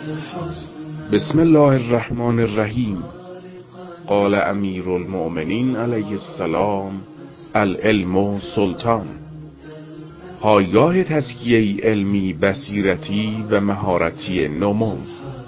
بسم الله الرحمن الرحیم. قال امیر المؤمنین علیه السلام: العلم سلطان. پایگاه تزکیه علمی، بصیرتی و مهارتی نمو.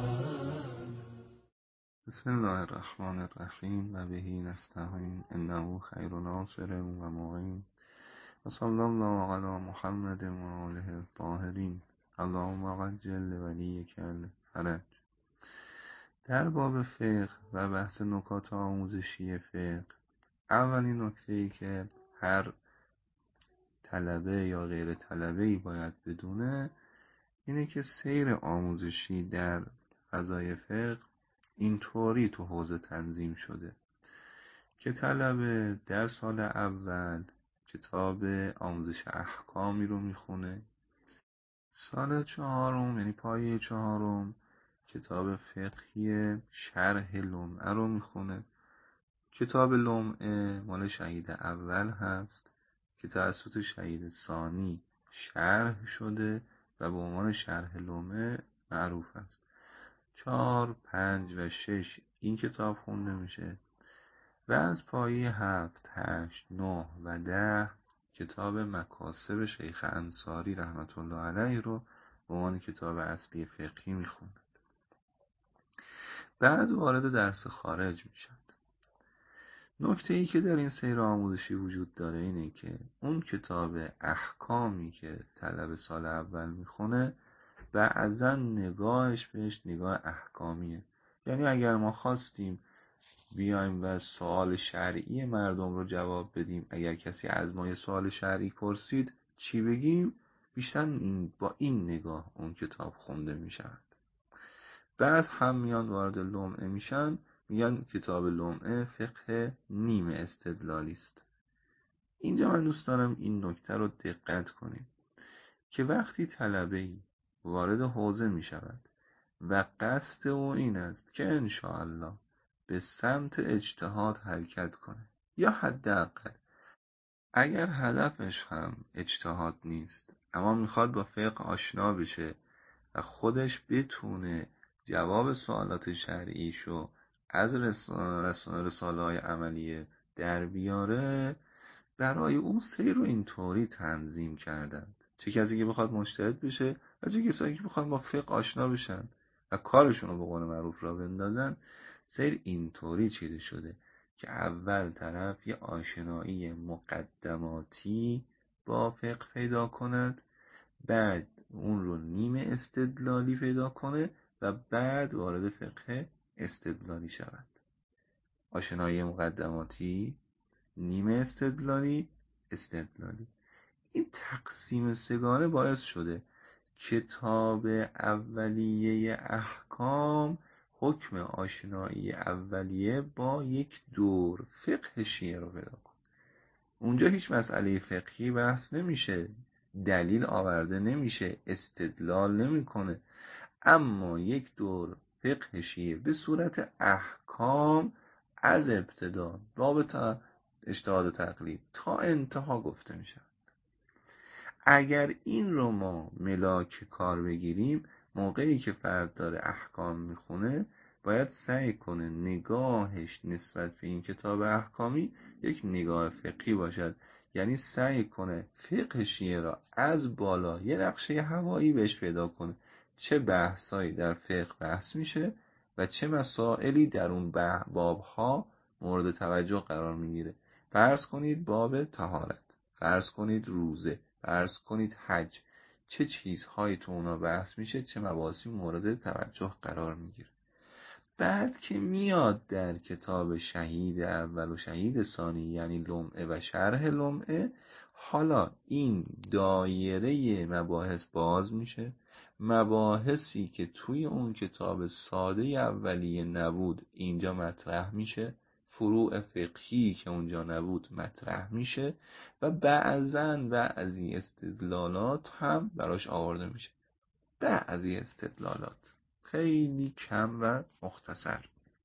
بسم الله الرحمن الرحیم و بهی نستعین انه خیر ناصر و معین و صلی الله علی محمد و آله الطاهرین. اللهم عجل ولیک الفرج. در باب فقه و بحث نکات آموزشی فقه، اولین نکته‌ای که هر طلبه یا غیر طلبه‌ای باید بدونه اینه که سیر آموزشی در فضای فقه اینطوری تو حوزه تنظیم شده که طلبه در سال اول کتاب آموزش احکامی رو میخونه، سال چهارم یعنی پایه چهارم کتاب فقهی شرح لمعه رو میخونه. کتاب لمعه مال شهید اول هست که توسط شهید ثانی شرح شده و به عنوان شرح لمعه معروف است. 4، 5 و 6 این کتاب خونده میشه و از پایه 7، 8، 9 و 10 کتاب مکاسب شیخ انصاری رحمت الله علیه رو به عنوان کتاب اصلی فقهی میخوند. بعد وارد درس خارج میشن. نکته ای که در این سیر آموزشی وجود داره اینه که اون کتاب احکامی که طلب سال اول میخونه بعضا نگاهش بهش نگاه احکامیه. یعنی اگر ما خواستیم بیایم و سوال شرعی مردم رو جواب بدیم، اگر کسی از ما یه سوال شرعی پرسید چی بگیم؟ بیشتر با این نگاه اون کتاب خونده میشن. بعد هم میان وارد لمعه میشن، میگن کتاب لمعه فقه نیمه استدلالی است. اینجا من دوست دارم این نکته رو دقت کنیم که وقتی طلبه‌ای وارد حوزه می شود و قصد او این است که انشاءالله به سمت اجتهاد حرکت کنه، یا حداقل اگر هدفش هم اجتهاد نیست اما میخواد با فقه آشنا بشه و خودش بتونه جواب سوالات شرعیشو از رساله های عملیه در بیاره، برای اون سیر رو اینطوری تنظیم کردند. چه کسی که بخواد مجتهد بشه و چه کسایی که بخواد با فقه آشنا بشن و کارشون رو به قول معروف را بندازن، سیر اینطوری چیده شده که اول طرف یه آشنایی مقدماتی با فقه پیدا کند، بعد اون رو نیمه استدلالی پیدا کنه و بعد وارد فقه استدلالی شود. آشنایی مقدماتی، نیمه استدلالی، استدلالی. این تقسیم سگانه باعث شده کتاب اولیه احکام حکم آشنایی اولیه با یک دور فقه شیعه رو پیدا کنه. اونجا هیچ مسئله فقهی بحث نمیشه، دلیل آورده نمیشه، استدلال نمیکنه، اما یک دور فقه شیعه به صورت احکام از ابتدا باب اجتهاد و تقلید تا انتها گفته میشه. اگر این رو ما ملاک کار بگیریم، موقعی که فرد داره احکام میخونه باید سعی کنه نگاهش نسبت به این کتاب احکامی یک نگاه فقهی باشد. یعنی سعی کنه فقه شیعه را از بالا یه نقشه هوایی بهش پیدا کنه، چه بحثایی در فقه بحث میشه و چه مسائلی در اون بابها مورد توجه قرار میگیره. فرض کنید باب طهارت، فرض کنید روزه، فرض کنید حج، چه چیزهایی تو اونا بحث میشه، چه مباحثی مورد توجه قرار میگیره. بعد که میاد در کتاب شهید اول و شهید ثانی یعنی لمعه و شرح لمعه، حالا این دایره مباحث باز میشه. مباحثی که توی اون کتاب ساده اولیه نبود اینجا مطرح میشه، فروع فقهی که اونجا نبود مطرح میشه و بعضی استدلالات هم براش آورده میشه. بعضی استدلالات خیلی کم و مختصر.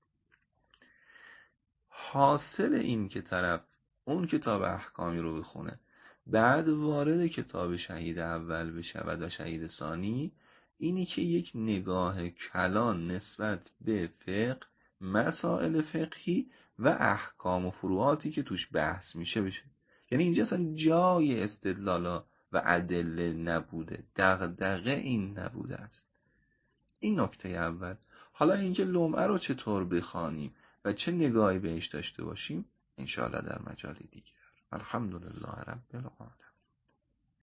حاصل این که طرف اون کتاب احکامی رو بخونه، بعد وارد کتاب شهید اول بشه و شهید ثانی، اینی که یک نگاه کلان نسبت به فقه، مسائل فقهی و احکام و فروعاتی که توش بحث میشه بشه. یعنی اینجا اصلا جای استدلالا و ادله نبوده، دغدغه این نبوده است. این نکته اول. حالا اینکه لمعه رو چطور بخوانیم و چه نگاهی بهش داشته باشیم انشاءالله در مجال دیگر. الحمدلله رب العالمین.